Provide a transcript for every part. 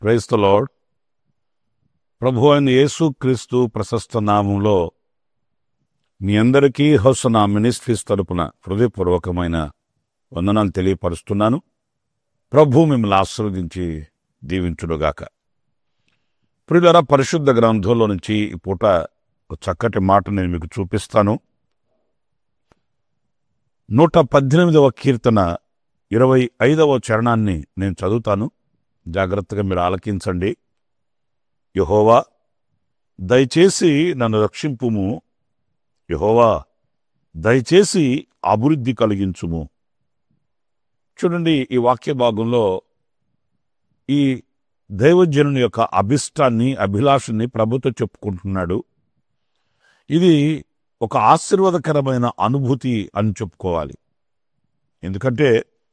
Praise the lord. ప్రభు అయిన యేసు క్రీస్తు ప్రశస్త నామంలో మీ అందరికీ హోసనా మినిస్ట్రీస్ తరపున హృదయపూర్వకమైన వందనాలు తెలియపరుస్తున్నాను. ప్రభు మిమ్మల్ని ఆశీర్వదించి దీవించుడుగాక. ప్రియులారా, పరిశుద్ధ గ్రంథంలో నుంచి ఈ పూట ఒక చక్కటి మాట నేను మీకు చూపిస్తాను. 118వ కీర్తన 25వ చరణాన్ని నేను చదువుతాను. జాగ్రత్తగా మీరు ఆలకించండి. యెహోవా, దయచేసి నన్ను రక్షింపుము. యెహోవా, దయచేసి అభివృద్ధి కలిగించుము. చూడండి, ఈ వాక్య భాగంలో ఈ దైవజనుని యొక్క అభిష్టాన్ని, అభిలాషని ప్రభుతో చెప్పుకుంటున్నాడు. ఇది ఒక ఆశీర్వాదకరమైన అనుభూతి అని చెప్పుకోవాలి. ఎందుకంటే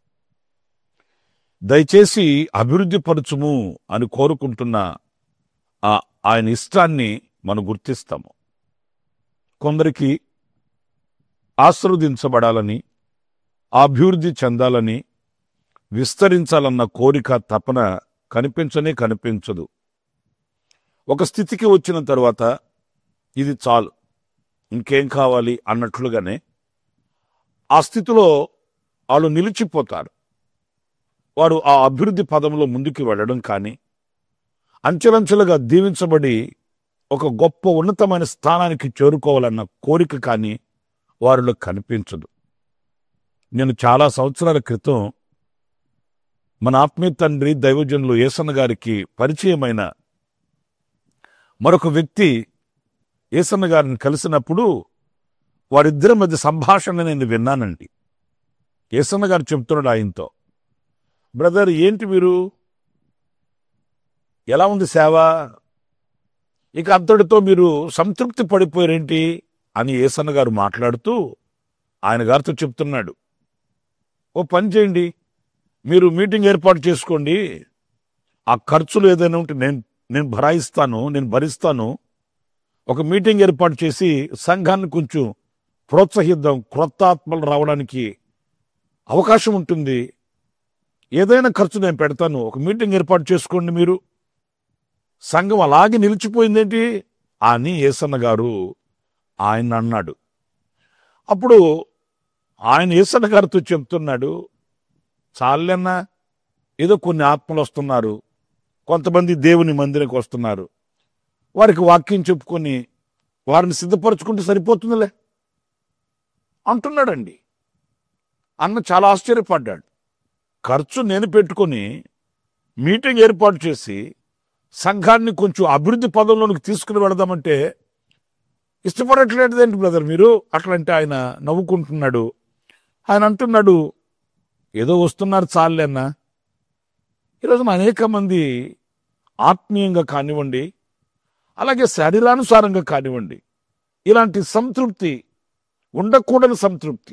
దయచేసి అభివృద్ధి పరచుము అని కోరుకుంటున్న ఆయన ఇష్టాన్ని మనం గుర్తిస్తాము. కొందరికి ఆశీర్వదించబడాలని, అభివృద్ధి చెందాలని, విస్తరించాలన్న కోరిక, తపన కనిపించదు. ఒక స్థితికి వచ్చిన తర్వాత ఇది చాలు, ఇంకేం కావాలి అన్నట్లుగానే ఆ స్థితిలో వాళ్ళు నిలిచిపోతారు. వారు ఆ అభివృద్ధి పదంలో ముందుకు వెళ్ళడం కానీ, అంచెలంచెలుగా దీవించబడి ఒక గొప్ప ఉన్నతమైన స్థానానికి చేరుకోవాలన్న కోరిక కానీ వారిలో కనిపించదు. నేను చాలా సంవత్సరాల క్రితం మన ఆత్మీయ తండ్రి దైవజనులు యేసన్న గారికి పరిచయమైన మరొక వ్యక్తి యేసన్న గారిని కలిసినప్పుడు వారిద్దరి మధ్య సంభాషణ నేను విన్నానండి. యేసన్న గారు చెప్తున్నాడు ఆయనతో, బ్రదర్, ఏంటి మీరు, ఎలా ఉంది సేవ, ఇక అంతటితో మీరు సంతృప్తి పడిపోయారేంటి అని యేసన్న గారు మాట్లాడుతూ ఆయన గారితో చెప్తున్నాడు, ఓ పని చేయండి, మీరు మీటింగ్ ఏర్పాటు చేసుకోండి, ఆ ఖర్చులు ఏదైనా ఉంటే నేను భరిస్తాను. ఒక మీటింగ్ ఏర్పాటు చేసి సంఘాన్ని కొంచెం ప్రోత్సహిద్దాం, క్రొత్త ఆత్మలు రావడానికి అవకాశం ఉంటుంది, ఏదైనా ఖర్చు నేను పెడతాను, ఒక మీటింగ్ ఏర్పాటు చేసుకోండి మీరు. సంఘం అలాగే నిలిచిపోయిందేంటి అని యేసన్న గారు ఆయన అన్నాడు. అప్పుడు ఆయన యేసన్న గారితో చెప్తున్నాడు, చాలన్నా, ఏదో కొన్ని ఆత్మలు వస్తున్నారు, కొంతమంది దేవుని మందిరానికి వస్తున్నారు, వారికి వాక్యం చెప్పుకొని వారిని సిద్ధపరచుకుంటే సరిపోతుందిలే అంటున్నాడండి. అన్న చాలా ఆశ్చర్యపడ్డాడు. ఖర్చు నేను పెట్టుకొని మీటింగ్ ఏర్పాటు చేసి సంఘాన్ని కొంచెం అభివృద్ధి పదంలోనికి తీసుకుని వెళదామంటే ఇష్టపడట్లేదేంటి బ్రదర్ మీరు అట్లంటే ఆయన నవ్వుకుంటున్నాడు. ఆయన అంటున్నాడు, ఏదో వస్తున్నారు చాలే అన్న. ఈరోజు అనేక మంది ఆత్మీయంగా కానివ్వండి, అలాగే శరీరానుసారంగా కానివ్వండి, ఇలాంటి సంతృప్తి, ఉండకూడని సంతృప్తి,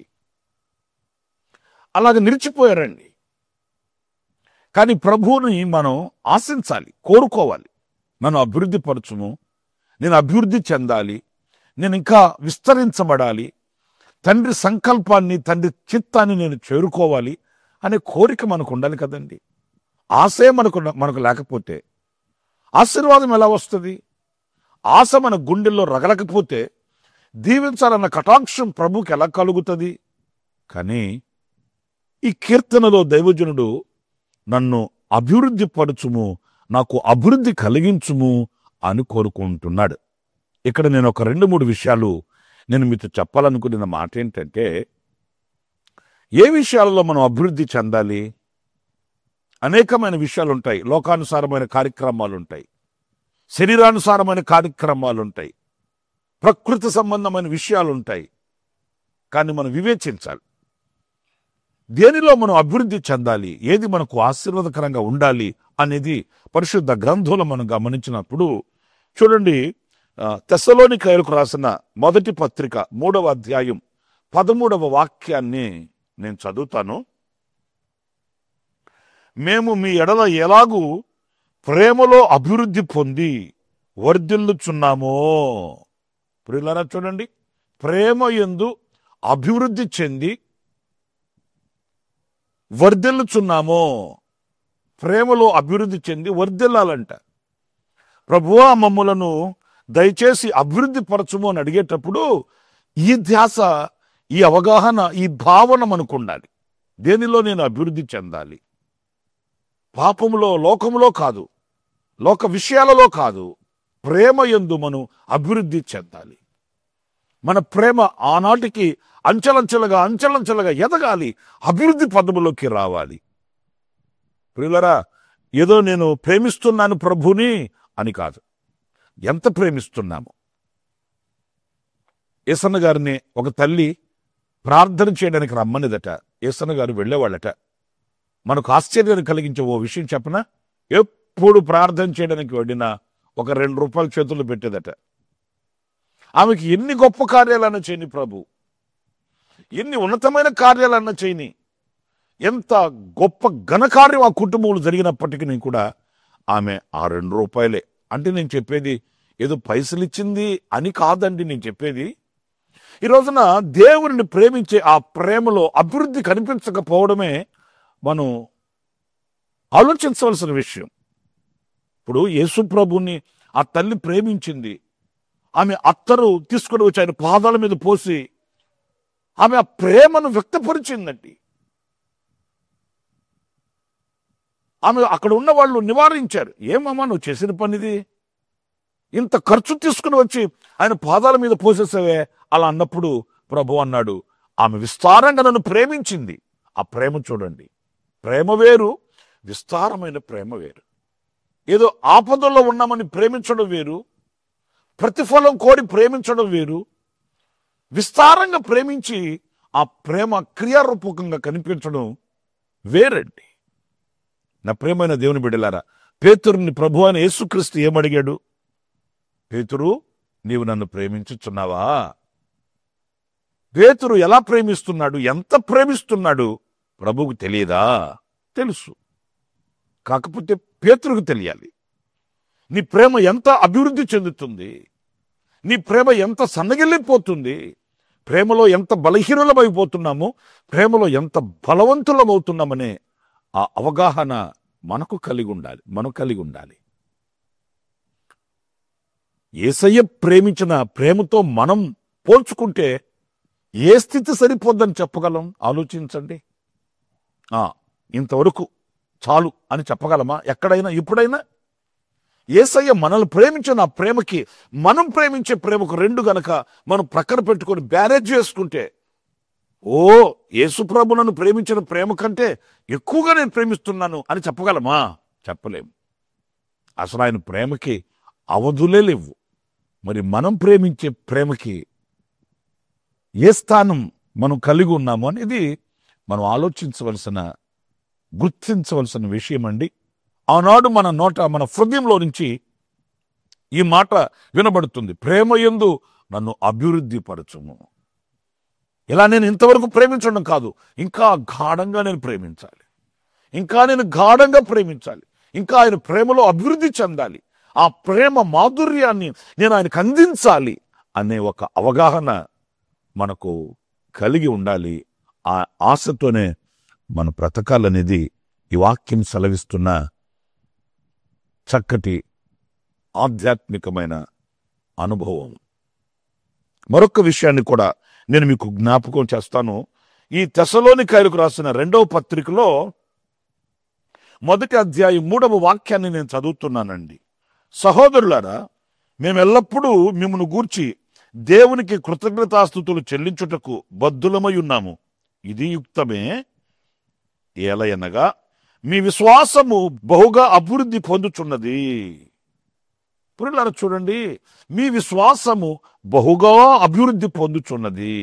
అలాగే నిలిచిపోయారండి. కానీ ప్రభువుని మనం ఆశించాలి, కోరుకోవాలి. మనం అభివృద్ధి పరచుము, నేను అభివృద్ధి చెందాలి, నేను ఇంకా విస్తరించబడాలి, తండ్రి సంకల్పాన్ని, తండ్రి చిత్తాన్ని నేను చేరుకోవాలి అనే కోరిక మనకు ఉండాలి కదండి. ఆశే మనకు లేకపోతే ఆశీర్వాదం ఎలా వస్తుంది? ఆశ మన గుండెల్లో రగలకపోతే దీవించాలన్న కటాక్షం ప్రభుకి ఎలా కలుగుతుంది? కానీ ఈ కీర్తనలో దైవజనుడు నన్ను అభివృద్ధి పరచుము, నాకు అభివృద్ధి కలిగించుము అని కోరుకుంటున్నాడు. ఇక్కడ నేను ఒక 2-3 విషయాలు నేను మీతో చెప్పాలనుకున్న మాట ఏంటంటే, ఏ విషయాలలో మనం అభివృద్ధి చెందాలి? అనేకమైన విషయాలు ఉంటాయి. లోకానుసారమైన కార్యక్రమాలు ఉంటాయి, శరీరానుసారమైన కార్యక్రమాలు ఉంటాయి, ప్రకృతి సంబంధమైన విషయాలు ఉంటాయి. కానీ మనం వివేచించాలి, దేనిలో మనం అభివృద్ధి చెందాలి, ఏది మనకు ఆశీర్వాదకరంగా ఉండాలి అనేది పరిశుద్ధ గ్రంథంలో మనం గమనించినప్పుడు చూడండి, తెస్సలోనికైలకు రాసిన మొదటి పత్రిక 3వ అధ్యాయం 13వ వాక్యాన్ని నేను చదువుతాను. మేము మీ ఎడల ఎలాగూ ప్రేమలో అభివృద్ధి పొంది వర్ధిల్లుచున్నామో. ప్రియులారా చూడండి, ప్రేమ యందు అభివృద్ధి చెంది వర్ధిల్లుచున్నామో. ప్రేమలో అభివృద్ధి చెంది వర్ధిల్లాలంట. ప్రభువా మమ్ములను దయచేసి అభివృద్ధి పరచుము అని అడిగేటప్పుడు ఈ ధ్యాస, ఈ అవగాహన, ఈ భావన మనకు ఉండాలి. దేనిలో నేను అభివృద్ధి చెందాలి? పాపములో, లోకములో కాదు, లోక విషయాలలో కాదు, ప్రేమ యందు మనం అభివృద్ధి చెందాలి. మన ప్రేమ ఆనాటికి అంచెలంచెలుగా ఎదగాలి, అభివృద్ధి పదములోకి రావాలి. ప్రియులరా, ఏదో నేను ప్రేమిస్తున్నాను ప్రభుని అని కాదు, ఎంత ప్రేమిస్తున్నాము. యేసన్న గారిని ఒక తల్లి ప్రార్థన చేయడానికి రమ్మనిదట. యేసన్న గారు వెళ్ళేవాళ్ళట. మనకు ఆశ్చర్యాన్ని కలిగించే ఓ విషయం చెప్పనా? ఎప్పుడు ప్రార్థన చేయడానికి వెళ్ళినా ఒక 2 రూపాయలు చేతుల్లో పెట్టేదట. ఆమెకి ఎన్ని గొప్ప కార్యాలన్నా చేయని ప్రభు, ఎన్ని ఉన్నతమైన కార్యాలన్నా చేయని, ఎంత గొప్ప ఘనకార్యం ఆ కుటుంబంలో జరిగినప్పటికీ కూడా ఆమె ఆ 2 రూపాయలే. అంటే నేను చెప్పేది ఏదో పైసలు ఇచ్చింది అని కాదండి. నేను చెప్పేది ఈ రోజున దేవుడిని ప్రేమించే ఆ ప్రేమలో అభివృద్ధి కనిపించకపోవడమే మనం ఆలోచించవలసిన విషయం. ఇప్పుడు యేసు ప్రభుని ఆ తల్లి ప్రేమించింది. ఆమె అత్తరు తీసుకుని వచ్చి ఆయన పాదాల మీద పోసి ఆమె ఆ ప్రేమను వ్యక్తపరిచిందండి. ఆమె అక్కడ ఉన్న వాళ్ళు నివారించారు. ఏమమ్మా నువ్వు చేసిన పనిది, ఇంత ఖర్చు తీసుకుని వచ్చి ఆయన పాదాల మీద పోసేసావే అలా అన్నప్పుడు ప్రభు అన్నాడు, ఆమె విస్తారంగా నన్ను ప్రేమించింది. ఆ ప్రేమ చూడండి, ప్రేమ వేరు, విస్తారమైన ప్రేమ వేరు. ఏదో ఆపదల్లో ఉన్నామని ప్రేమించడం వేరు, ప్రతిఫలం కోరి ప్రేమించడం వేరు. విస్తారంగా ప్రేమించి ఆ ప్రేమ క్రియారూపకంగా కనిపించడం వేరండి. నా ప్రేమైన దేవుని బిడ్డలారా, పేతురుని ప్రభు అని యేసుక్రీస్తు ఏమడిగాడు? పేతురు, నీవు నన్ను ప్రేమించుచున్నావా? పేతురు ఎలా ప్రేమిస్తున్నాడు, ఎంత ప్రేమిస్తున్నాడు ప్రభువుకు తెలియదా? తెలుసు. కాకపోతే పేతురుకు తెలియాలి. నీ ప్రేమ ఎంత అభివృద్ధి చెందుతుంది, నీ ప్రేమ ఎంత సన్నగిల్లిపోతుంది, ప్రేమలో ఎంత బలహీనులమైపోతున్నామో, ప్రేమలో ఎంత బలవంతులమవుతున్నామనే ఆ అవగాహన మనకు కలిగి ఉండాలి. యేసయ్య ప్రేమించిన ప్రేమతో మనం పోల్చుకుంటే ఏ స్థితి సరిపోద్దని చెప్పగలం? ఆలోచించండి. ఇంతవరకు చాలు అని చెప్పగలమా ఎక్కడైనా, ఇప్పుడైనా? యేసయ్య మనల్ని ప్రేమించిన ఆ ప్రేమకి, మనం ప్రేమించే ప్రేమకు 2 గనక మనం ప్రక్కన పెట్టుకొని బ్యారేజ్ చేసుకుంటే, ఓ యేసు ప్రభు నన్ను ప్రేమించిన ప్రేమ కంటే ఎక్కువగా నేను ప్రేమిస్తున్నాను అని చెప్పగలమా? చెప్పలేము. అసలు ఆయన ప్రేమకి అవధులే లేవు. మరి మనం ప్రేమించే ప్రేమకి ఏ స్థానం మనం కలిగి ఉన్నాము అనేది మనం గుర్తించవలసిన విషయం అండి. ఆనాడు మన నోట, మన హృదయంలో నుంచి ఈ మాట వినబడుతుంది, ప్రేమ యందు నన్ను అభివృద్ధి పరచుము. ఇలా నేను ఇంతవరకు ప్రేమించడం కాదు, ఇంకా గాఢంగా నేను ప్రేమించాలి, ఇంకా నేను గాఢంగా ప్రేమించాలి, ఇంకా ఆయన ప్రేమలో అభివృద్ధి చెందాలి, ఆ ప్రేమ మాధుర్యాన్ని నేను ఆయనకు అందించాలి అనే ఒక అవగాహన మనకు కలిగి ఉండాలి. ఆ ఆశతోనే మన బ్రతకాలనేది ఈ వాక్యం సెలవిస్తున్న చక్కటి ఆధ్యాత్మికమైన అనుభవం. మరొక విషయాన్ని కూడా నేను మీకు జ్ఞాపకం చేస్తాను. ఈ తెస్సలోనికైలకు రాసిన 2వ పత్రికలో 1వ అధ్యాయం 3వ వాక్యాన్ని నేను చదువుతున్నానండి. సహోదరులారా, మేమెల్లప్పుడూ మిమ్మల్ని గూర్చి దేవునికి కృతజ్ఞతాస్తుతులు చెల్లించుటకు బద్ధులమై ఉన్నాము. ఇది యుక్తమే. ఏలయనగా మీ విశ్వాసము బహుగా అభివృద్ధి పొందుచున్నది. పురులారా చూడండి, మీ విశ్వాసము బహుగా అభివృద్ధి పొందుచున్నది.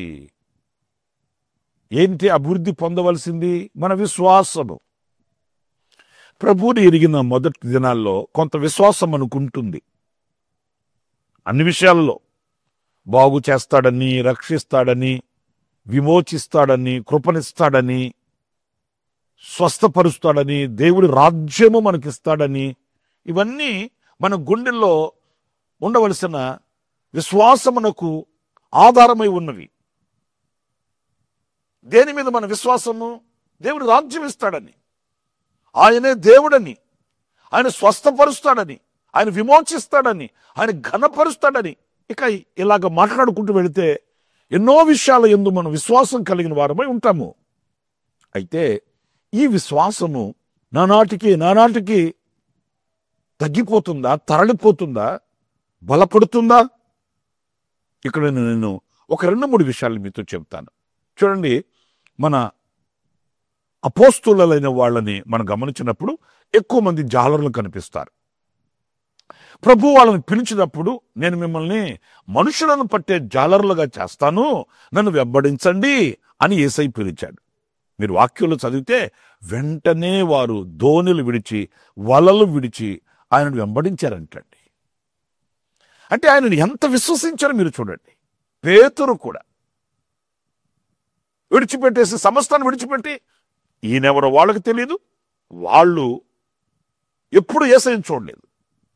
ఏంటి అభివృద్ధి పొందవలసింది? మన విశ్వాసము. ప్రభువుని ఎరిగిన మొదటి దినాల్లో కొంత విశ్వాసం అనుకుంటుంది. అన్ని విషయాల్లో బాగు చేస్తాడని, రక్షిస్తాడని, విమోచిస్తాడని, కృపనిస్తాడని, స్వస్థపరుస్తాడని, దేవుడి రాజ్యము మనకిస్తాడని, ఇవన్నీ మన గుండెల్లో ఉండవలసిన విశ్వాసమునకు ఆధారమై ఉన్నవి. దేని మీద మన విశ్వాసము? దేవుడి రాజ్యం ఇస్తాడని. ఆయనే దేవుడని, ఆయన స్వస్థపరుస్తాడని, ఆయన విమోచిస్తాడని, ఆయన ఘనపరుస్తాడని, ఇక ఇలాగ మాట్లాడుకుంటూ వెళితే ఎన్నో విషయాల యందు మనం విశ్వాసం కలిగిన వారమై ఉంటాము. అయితే ఈ విశ్వాసము నానాటికి తగ్గిపోతుందా, తరలిపోతుందా, బలపడుతుందా? ఇక్కడ నేను ఒక 2-3 విషయాలు మీతో చెప్తాను. చూడండి, మన అపోస్తులైన వాళ్ళని మనం గమనించినప్పుడు ఎక్కువ మంది జాలరులు కనిపిస్తారు. ప్రభు వాళ్ళని పిలిచినప్పుడు, నేను మిమ్మల్ని మనుషులను పట్టే జాలరులుగా చేస్తాను, నన్ను వెంబడించండి అని యేసయ్య పిలిచాడు. మీరు వాక్యంలో చదివితే వెంటనే వారు దోణిలు విడిచి, వలలు విడిచి ఆయనను వెంబడించారంటండి. అంటే ఆయనను ఎంత విశ్వసించారో మీరు చూడండి. పేతురు కూడా విడిచిపెట్టేసి, సమస్తాన్ని విడిచిపెట్టి, ఈయనెవరో వాళ్ళకి తెలియదు, వాళ్ళు ఎప్పుడు యేసయ్యను చూడలేదు.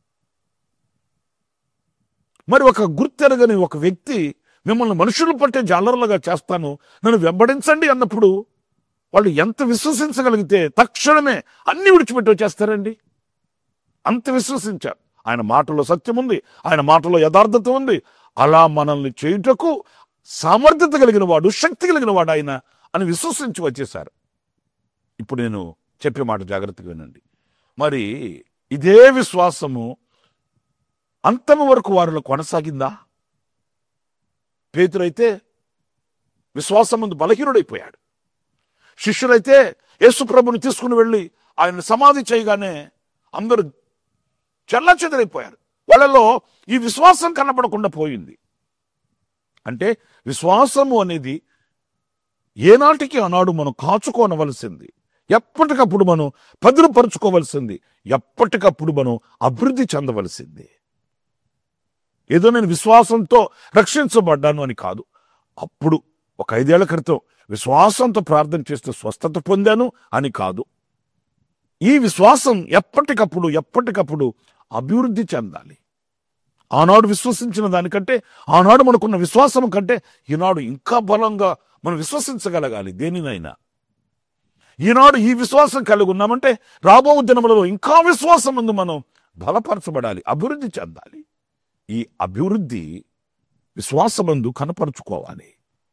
మరి ఒక గుర్తెరగని ఒక వ్యక్తి మిమ్మల్ని మనుషులు పట్టే జాలరులుగా చేస్తాను, నన్ను వెంబడించండి అన్నప్పుడు వాళ్ళు ఎంత విశ్వసించగలిగితే తక్షణమే అన్ని విడిచిపెట్టి వచ్చేస్తారండి. అంత విశ్వసించారు. ఆయన మాటలో సత్యం ఉంది, ఆయన మాటలో యథార్థత ఉంది. అలా మనల్ని చేయుటకు సామర్థ్యత కలిగిన వాడు, శక్తి కలిగిన వాడు ఆయన అని విశ్వసించి వచ్చేశారు. ఇప్పుడు నేను చెప్పే మాట జాగ్రత్తగా వినండి. మరి ఇదే విశ్వాసము అంతము వరకు వారిలో కొనసాగిందా? పేతురైతే విశ్వాసం ముందు బలహీనుడైపోయాడు. శిష్యులైతే యేసు ప్రభుని తీసుకుని వెళ్ళి ఆయన సమాధి చేయగానే అందరూ చెల్లాచెదరైపోయారు. వాళ్ళలో ఈ విశ్వాసం కనపడకుండా పోయింది. అంటే విశ్వాసము అనేది ఏనాటికి ఆనాడు మనం కాచుకోనవలసింది, ఎప్పటికప్పుడు మనం పదిలపరుచుకోవలసింది, ఎప్పటికప్పుడు మనం అభివృద్ధి చెందవలసింది. ఏదో నేను విశ్వాసంతో రక్షించబడ్డాను అని కాదు. అప్పుడు ఒక 5 ఏళ్ల క్రితం విశ్వాసంతో ప్రార్థన చేస్తే స్వస్థత పొందాను అని కాదు. ఈ విశ్వాసం ఎప్పటికప్పుడు అభివృద్ధి చెందాలి. ఆనాడు విశ్వసించిన దానికంటే, ఆనాడు మనకున్న విశ్వాసం కంటే ఈనాడు ఇంకా బలంగా మనం విశ్వసించగలగాలి దేనినైనా. ఈనాడు ఈ విశ్వాసం కలిగి ఉన్నామంటే రాబో దినములలో ఇంకా విశ్వాసం ముందు మనం బలపరచబడాలి, అభివృద్ధి చెందాలి. ఈ అభివృద్ధి విశ్వాసమందు కనపరుచుకోవాలి.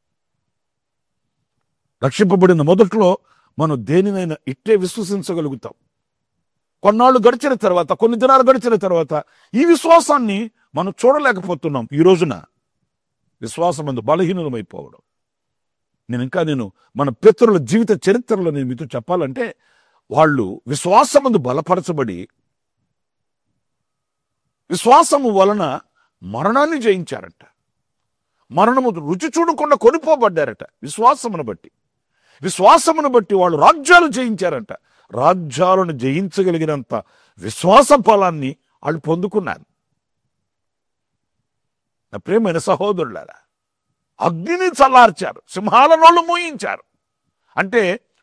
రక్షింపబడిన మొదట్లో మనం దేనినైనా ఇట్టే విశ్వసించగలుగుతాం. కొన్నాళ్ళు గడిచిన తర్వాత, కొన్ని దినాలు గడిచిన తర్వాత ఈ విశ్వాసాన్ని మనం చూడలేకపోతున్నాం. ఈ రోజున విశ్వాసమందు బలహీనమైపోవడం. నేను మన పితరుల జీవిత చరిత్రలో నేను మీతో చెప్పాలంటే, వాళ్ళు విశ్వాసమందు బలపరచబడి విశ్వాసము వలన మరణాన్ని జయించారట. మరణము రుచి చూడకుండా కొనిపోబడ్డారట. విశ్వాసమును బట్టి వాళ్ళు రాజ్యాలు జయించారట. రాజ్యాలను జయించగలిగినంత విశ్వాస ఫలాన్ని వాళ్ళు పొందుకున్నారు. నా ప్రియమైన సహోదరులారా, అగ్నిని చల్లార్చారు, సింహాల నోళ్ళు మూయించారు. అంటే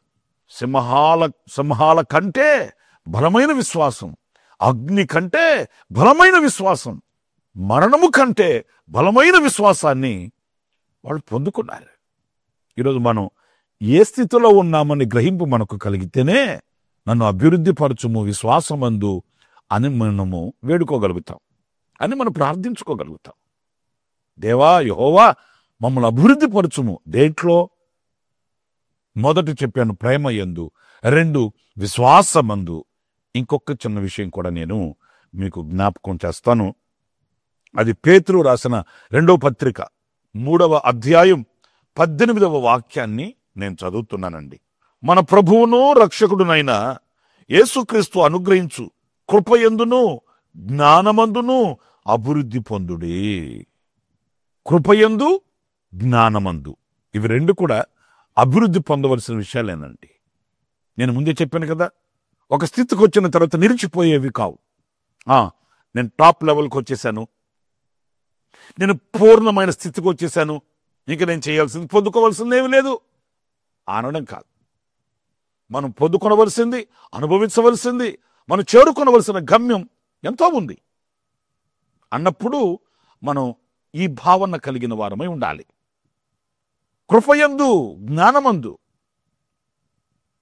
సింహాల కంటే బలమైన విశ్వాసం, అగ్ని కంటే బలమైన విశ్వాసం, మరణము కంటే బలమైన విశ్వాసాన్ని వాళ్ళు పొందుకున్నారు. ఈరోజు మనం ఏ స్థితిలో ఉన్నామని గ్రహింపు మనకు కలిగితేనే నన్ను అభివృద్ధి పరచుము విశ్వాసమందు అని మనము వేడుకోగలుగుతాం, అని మనం ప్రార్థించుకోగలుగుతాం. దేవా, యెహోవా మమ్మల్ని అభివృద్ధి పరచుము. దేంట్లో? మొదటి చెప్పాను, ప్రేమ యందు. 2 విశ్వాసమందు. ఇంకొక చిన్న విషయం కూడా నేను మీకు జ్ఞాపకం చేస్తాను. అది పేతురు రాసిన 2వ పత్రిక 3వ అధ్యాయం 18వ వాక్యాన్ని నేను చదువుతున్నానండి. మన ప్రభువును రక్షకుడునైన యేసుక్రీస్తు అనుగ్రహించు కృపయందును జ్ఞానమందును అభివృద్ధి పొందుడి. కృపయందు, జ్ఞానమందు, ఇవి 2 కూడా అభివృద్ధి పొందవలసిన విషయాలేనండి. నేను ముందే చెప్పాను కదా, ఒక స్థితికి వచ్చిన తర్వాత నిలిచిపోయేవి కావు. నేను టాప్ లెవెల్కి వచ్చేసాను, నేను పూర్ణమైన స్థితికి వచ్చేసాను, ఇంకా నేను చేయాల్సింది పొందుకోవాల్సింది ఏమి లేదు అనడం కాదు. మనం పొందుకొనవలసింది, అనుభవించవలసింది, మనం చేరుకొనవలసిన గమ్యం ఎంతో ఉంది అన్నప్పుడు మనం ఈ భావన కలిగిన వారమై ఉండాలి. కృపయందు, జ్ఞానమందు.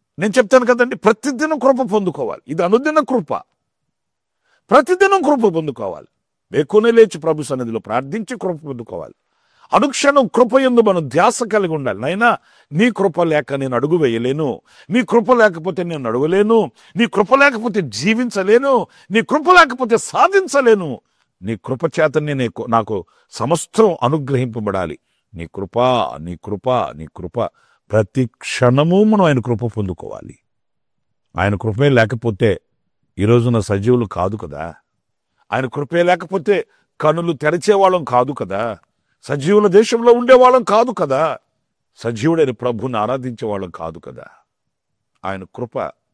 నేను చెప్తాను కదండి, ప్రతిదినం కృప పొందుకోవాలి. ఇది అనుదిన కృప. ప్రతిదినం కృప పొందుకోవాలి. వేకునే లేచి ప్రభు సన్నిధిలో ప్రార్థించి కృప పొందుకోవాలి. అనుక్షణం కృప యందు మనం ధ్యాస కలిగి ఉండాలి. నైనా నీ కృప లేక నేను అడుగు వేయలేను, నీ కృప లేకపోతే నేను నడవలేను, నీ కృప లేకపోతే జీవించలేను, నీ కృప లేకపోతే సాధించలేను. నీ కృప చేతనే నాకు సమస్తం అనుగ్రహింపబడాలి. నీ కృప, నీ కృప, నీ కృప. ప్రతి క్షణము మనం ఆయన కృప పొందుకోవాలి. ఆయన కృపే లేకపోతే ఈ రోజున సజీవులు కాదు కదా. ఆయన కృపే లేకపోతే కనులు తెరిచేవాళ్ళం కాదు కదా. సజీవుల దేశంలో ఉండేవాళ్ళం కాదు కదా. సజీవుడైన ప్రభుని ఆరాధించేవాళ్ళం కాదు కదా. ఆయన కృప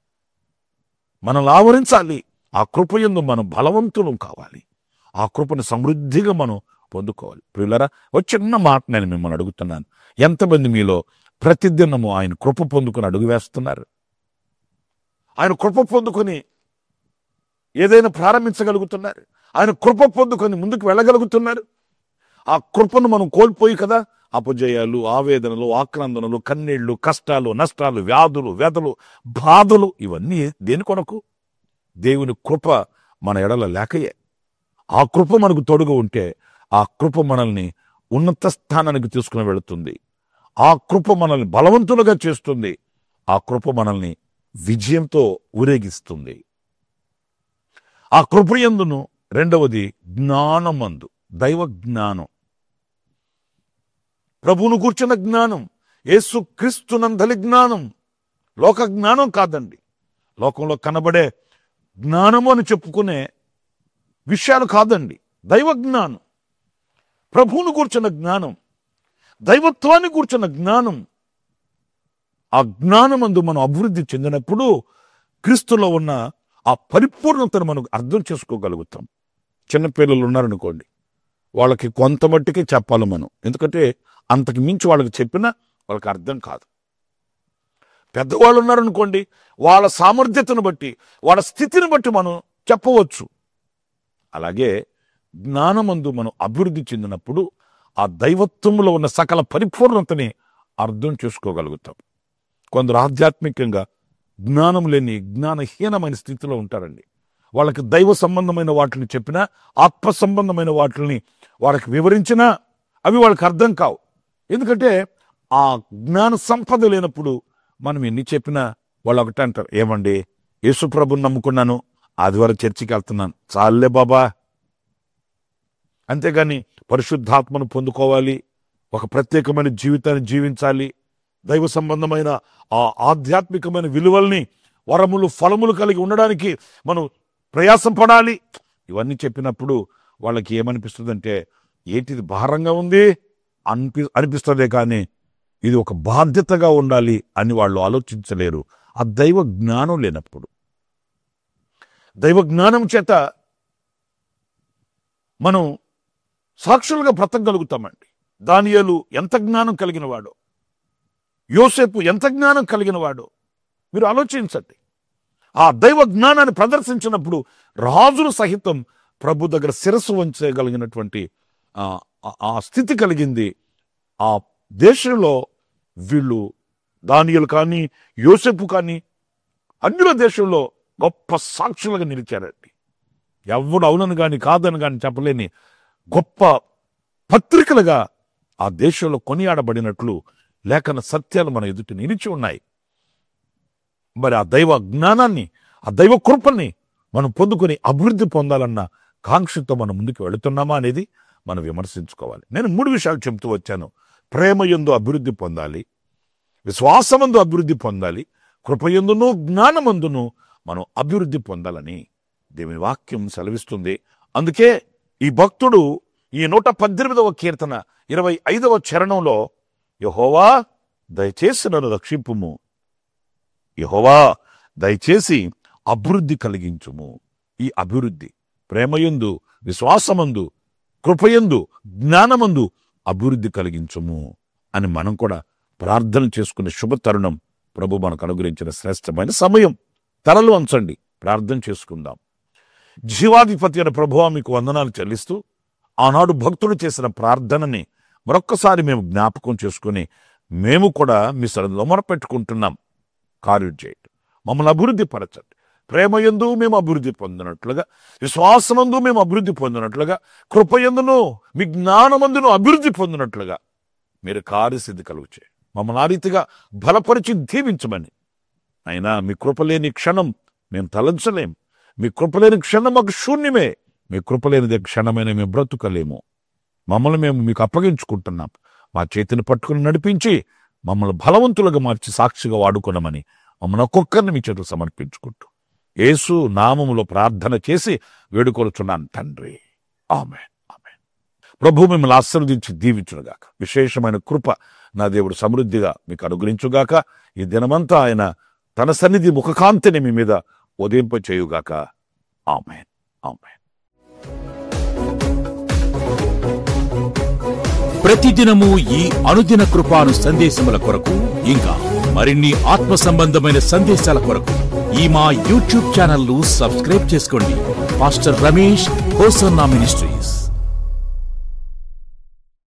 మనల్ని ఆవరించాలి. ఆ కృప యందు మనం బలవంతులం కావాలి. ఆ కృపను సమృద్ధిగా మనం పొందుకోవాలి. ప్రియులారా, ఒక చిన్న మాట నేను మిమ్మల్ని అడుగుతున్నాను. ఎంతమంది మీలో ప్రతిదినము ఆయన కృప పొందుకొని అడుగు వేస్తున్నారు? ఆయన కృప పొందుకొని ఏదైనా ప్రారంభించగలుగుతున్నారు? ఆయన కృప పొందుకొని ముందుకు వెళ్ళగలుగుతున్నారు? ఆ కృపను మనం కోల్పోయి కదా అపజయాలు, ఆవేదనలు, ఆక్రందనలు, కన్నీళ్లు, కష్టాలు, నష్టాలు, వ్యాధులు, వ్యధలు, బాధలు, ఇవన్నీ దేని కొరకు? దేవుని కృప మన ఎడల లేకయే. ఆ కృప మనకు తోడుగా ఉంటే ఆ కృప మనల్ని ఉన్నత స్థానానికి తీసుకుని వెళుతుంది. ఆ కృప మనల్ని బలవంతులుగా చేస్తుంది. ఆ కృప మనల్ని విజయంతో ఊరేగిస్తుంది. ఆ కృప యందును రెండవది జ్ఞానమందు, దైవ జ్ఞానం, ప్రభువును కూర్చున్న జ్ఞానం, యేసు క్రీస్తునందలి జ్ఞానం. లోక జ్ఞానం కాదండి. లోకంలో కనబడే జ్ఞానము అని చెప్పుకునే విషయాలు కాదండి. దైవ జ్ఞానం, ప్రభువును కూర్చున్న జ్ఞానం, దైవత్వాన్ని కూర్చున్న జ్ఞానం. ఆ జ్ఞానమందు మనం అభివృద్ధి చెందినప్పుడు క్రీస్తులో ఉన్న ఆ పరిపూర్ణతను మనం అర్థం చేసుకోగలుగుతాం. చిన్నపిల్లలు ఉన్నారనుకోండి, వాళ్ళకి కొంత మట్టికే చెప్పాలి మనం. ఎందుకంటే అంతకు మించి వాళ్ళకి చెప్పినా వాళ్ళకి అర్థం కాదు. పెద్దవాళ్ళు ఉన్నారనుకోండి, వాళ్ళ సామర్థ్యతను బట్టి, వాళ్ళ స్థితిని బట్టి మనం చెప్పవచ్చు. అలాగే జ్ఞానమందు మనం అభివృద్ధి చెందినప్పుడు ఆ దైవత్వంలో ఉన్న సకల పరిపూర్ణతని అర్థం చేసుకోగలుగుతాం. కొందరు ఆధ్యాత్మికంగా జ్ఞానం లేని జ్ఞానహీనమైన స్థితిలో ఉంటారండి. వాళ్ళకి దైవ సంబంధమైన వాటిని చెప్పినా, ఆత్మ సంబంధమైన వాటిని వాళ్ళకి వివరించినా అవి వాళ్ళకి అర్థం కావు. ఎందుకంటే ఆ జ్ఞాన సంపద లేనప్పుడు మనం ఎన్ని చెప్పినా వాళ్ళు ఒకటే అంటారు, ఏమండి యేసు ప్రభుని నమ్ముకున్నాను, ఆదివారం చర్చికి వెళ్తున్నాను, చాలే బాబా. అంతేగాని పరిశుద్ధాత్మను పొందుకోవాలి, ఒక ప్రత్యేకమైన జీవితాన్ని జీవించాలి, దైవ సంబంధమైన ఆ ఆధ్యాత్మికమైన విలువల్ని, వరములు, ఫలములు కలిగి ఉండడానికి మనం ప్రయాసం పడాలి. ఇవన్నీ చెప్పినప్పుడు వాళ్ళకి ఏమనిపిస్తుందంటే, ఏంటిది భారంగా ఉంది అనిపిస్తుందే కానీ ఇది ఒక బాధ్యతగా ఉండాలి అని వాళ్ళు ఆలోచించలేరు. ఆ దైవ జ్ఞానం లేనప్పుడు. దైవ జ్ఞానం చేత మనం సాక్షులుగా బ్రతకగలుగుతామండి. దానియేలు ఎంత జ్ఞానం కలిగిన వాడో, యోసేపు ఎంత జ్ఞానం కలిగిన వాడో మీరు ఆలోచించండి. ఆ దైవ జ్ఞానాన్ని ప్రదర్శించినప్పుడు రాజులు సహితం ప్రభు దగ్గర శిరస్సు వంచగలిగినటువంటి ఆ స్థితి కలిగింది. ఆ దేశంలో వీళ్ళు దానియేలు కానీ, యోసేపు కానీ అన్యుల దేశంలో గొప్ప సాక్షులుగా నిలిచారండి. ఎవడు అవునని కానీ కాదని కానీ చెప్పలేని గొప్ప పత్రికలుగా ఆ దేశంలో కొనియాడబడినట్లు లేఖన సత్యాలు మన ఎదుటి నిలిచి ఉన్నాయి. మరి ఆ దైవ జ్ఞానాన్ని, ఆ దైవ కృపని మనం పొందుకొని అభివృద్ధి పొందాలన్న కాంక్షతో మనం ముందుకు వెళుతున్నామా అనేది మనం విమర్శించుకోవాలి. నేను 3 విషయాలు చెబుతూ వచ్చాను. ప్రేమయందు అభివృద్ధి పొందాలి, విశ్వాసమందు అభివృద్ధి పొందాలి, కృపయందును జ్ఞానమందును మనం అభివృద్ధి పొందాలని దేవుని వాక్యం సెలవిస్తుంది. అందుకే ఈ భక్తుడు ఈ 118వ కీర్తన 25వ చరణంలో, యెహోవా దయచేసి నన్ను రక్షింపుము, యెహోవా దయచేసి అభివృద్ధి కలిగించుము. ఈ అభివృద్ధి ప్రేమయందు, విశ్వాసమందు, కృపయందు, జ్ఞానమందు అభివృద్ధి కలిగించుము అని మనం కూడా ప్రార్థన చేసుకునే శుభ తరుణం ప్రభు మనకు అనుగ్రహించిన శ్రేష్టమైన సమయం. తలలు వంచండి, ప్రార్థన చేసుకుందాం. జీవాధిపతి అయిన ప్రభువా మీకు వందనాలు చెల్లిస్తూ, ఆనాడు భక్తుడు చేసిన ప్రార్థనని మరొక్కసారి మేము జ్ఞాపకం చేసుకుని మేము కూడా మీ సన్నిధిలో మొరపెట్టుకుంటున్నాం. కార్యం చేయండి. మమ్మల్ని అభివృద్ధి పరచండి. ప్రేమయందు మేము అభివృద్ధి పొందినట్లుగా, విశ్వాసమందు మేము అభివృద్ధి పొందినట్లుగా, కృపయందును మీ జ్ఞానమందును అభివృద్ధి పొందినట్లుగా మీరు కార్యసిద్ధి కలుగు చేయండి. మమ్మల్ని ఆ రీతిగా బలపరిచి దీవించమని. అయినా మీ కృపలేని క్షణం మేము తలంచలేం. మీ కృపలేని క్షణం మాకు శూన్యమే. మీ కృపలేనిదే క్షణమైన మేము బ్రతుకలేము. మమ్మల్ని మేము మీకు అప్పగించుకుంటున్నాం. మా చేతిని పట్టుకుని నడిపించి మమ్మల్ని బలవంతులుగా మార్చి సాక్షిగా వాడుకోనమని మమ్మల్ని ఒక్కొక్కరిని మీ చేతులు సమర్పించుకుంటూ యేసు నామములో ప్రార్థన చేసి వేడుకొలుచున్నాను తండ్రి. ఆమేన్, ఆమేన్. ప్రభు మిమ్మల్ని ఆశీర్వదించి దీవించునుగాక. విశేషమైన కృప నా దేవుడు సమృద్ధిగా మీకు అనుగ్రహించుగాక. ఈ దినమంతా ఆయన తన సన్నిధి ముఖకాంతిని మీ మీద ఉదయింప చేయుగాక. ఆమేన్, ఆమేన్. ప్రతిదినము ఈ అనుదిన కృపాను సందేశముల కొరకు, ఇంకా మరిన్ని ఆత్మ సంబంధమైన సందేశాల కొరకు ఈ మా యూట్యూబ్ ఛానల్ ను సబ్స్క్రైబ్ చేసుకోండి. Pastor Ramesh Hosanna ministries.